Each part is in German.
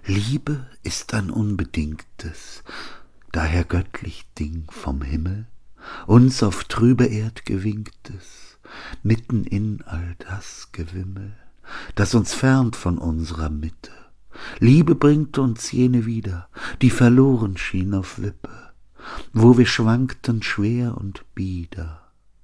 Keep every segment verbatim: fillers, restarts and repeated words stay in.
Liebe ist ein unbedingtes, daher göttlich Ding vom Himmel, uns auf trübe Erd gewinktes, mitten in all das Gewimmel, das uns fernt von unserer Mitte. Liebe bringt uns jene wieder, die verloren schien auf Wippe, wo wir schwankten schwer und bieder.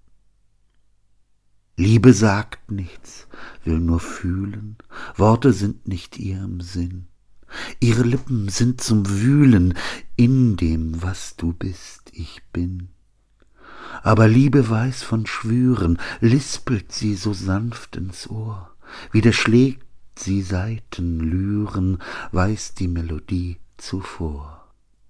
Liebe sagt nichts, will nur fühlen, Worte sind nicht ihrem Sinn. Ihre Lippen sind zum Wühlen in dem, was du bist, ich bin. Aber Liebe weiß von Schwüren, lispelt sie so sanft ins Ohr, wieder schlägt sie Saitenlyren, weiß die Melodie zuvor.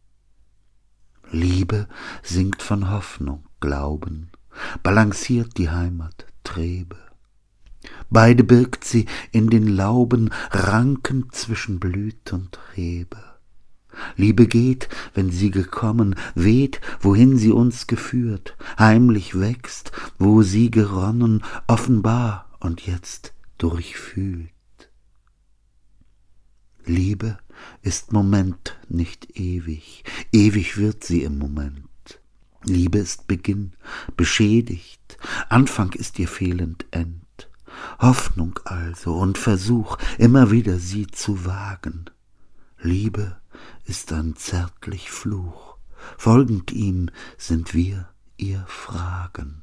Liebe singt von Hoffnung, Glauben, balanciert die Heimat träbe. Beide birgt sie in den Lauben, rankend zwischen Blüte und Rebe. Liebe geht, wenn sie gekommen, weht, wohin sie uns geführt, heimlich wächst, wo sie geronnen, offenbar und jetzt durchfühlt. Liebe ist Moment, nicht ewig, ewig wird sie im Moment. Liebe ist Beginn, beschädigt, Anfang ist ihr fehlend End. Hoffnung also und Versuch, immer wieder sie zu wagen. Liebe ist ein zärtlich Fluch, folgend ihm sind wir ihr Fragen.